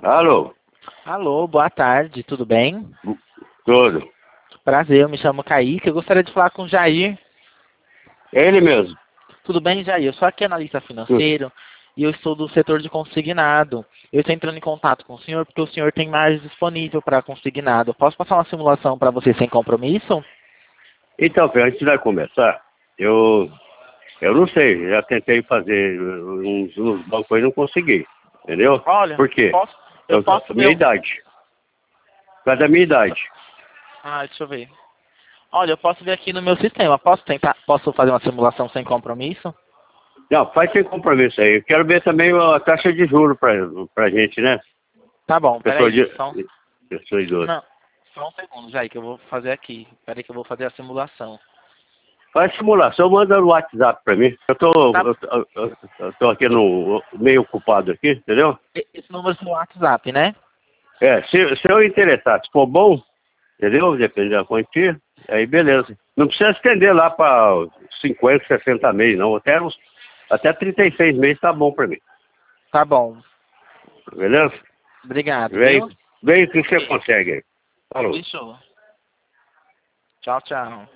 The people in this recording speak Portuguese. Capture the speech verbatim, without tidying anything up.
Alô? Alô, boa tarde, tudo bem? Tudo. Prazer, eu me chamo Kaique, eu gostaria de falar com o Jair. Ele mesmo. Tudo bem, Jair? Eu sou aqui analista financeiro e eu estou do setor de consignado. Eu estou entrando em contato com o senhor porque o senhor tem margem disponível para consignado. Eu posso passar uma simulação para você sem compromisso? Então, Fê, antes de começar, eu, eu não sei, já tentei fazer uns, uns bancos aí e não consegui, entendeu? Olha, Por quê? posso, eu Eu, posso minha ver... idade. Por causa da minha idade. Ah, deixa eu ver. Olha, eu posso ver aqui no meu sistema. Posso tentar, posso fazer uma simulação sem compromisso? Não, faz sem compromisso aí. Eu quero ver também a taxa de juros pra, pra gente, né? Tá bom, Pessoa peraí. de... Só, Pessoa idosa. não, só um segundo, Jair, que eu vou fazer aqui. Peraí que eu vou fazer a simulação. Faz simulação, manda no WhatsApp pra mim. Eu tô, Tá, eu, eu- eu- eu tô aqui no meio ocupado aqui, entendeu? esse número é no WhatsApp, né? É, se, se eu interessar, se for bom, entendeu? Depende da quantia, aí beleza. Não precisa estender lá para cinquenta, sessenta meses, não. Até, uns, até trinta e seis meses tá bom para mim. Tá bom. Beleza? Obrigado, Vem, viu? vem que você consegue aí. Falou. Fechou. Tchau, tchau.